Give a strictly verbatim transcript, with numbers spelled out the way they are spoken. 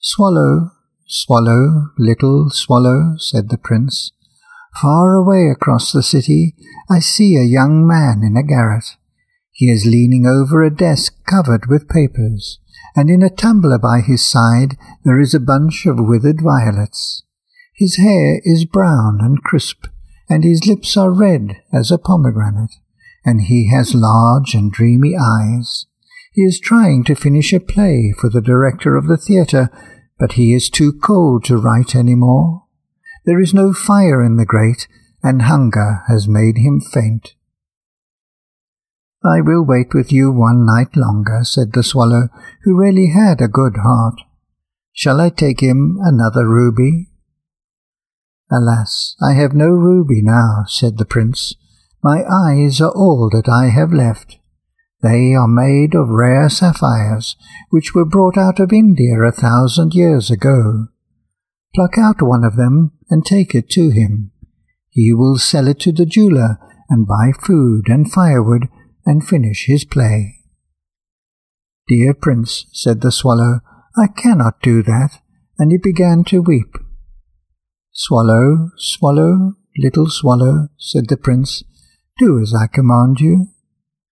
"Swallow, swallow, little swallow," said the prince. "Far away across the city I see a young man in a garret. He is leaning over a desk covered with papers, and in a tumbler by his side there is a bunch of withered violets. His hair is brown and crisp, and his lips are red as a pomegranate, and he has large and dreamy eyes. He is trying to finish a play for the director of the theatre, but he is too cold to write any more. There is no fire in the grate, and hunger has made him faint." "I will wait with you one night longer," said the swallow, who really had a good heart. "Shall I take him another ruby?" "Alas, I have no ruby now," said the prince. "My eyes are all that I have left. They are made of rare sapphires, which were brought out of India a thousand years ago. Pluck out one of them and take it to him. He will sell it to the jeweller and buy food and firewood and finish his play." "Dear prince," said the swallow, "I cannot do that," and he began to weep. "Swallow, swallow, little swallow," said the prince, "do as I command you.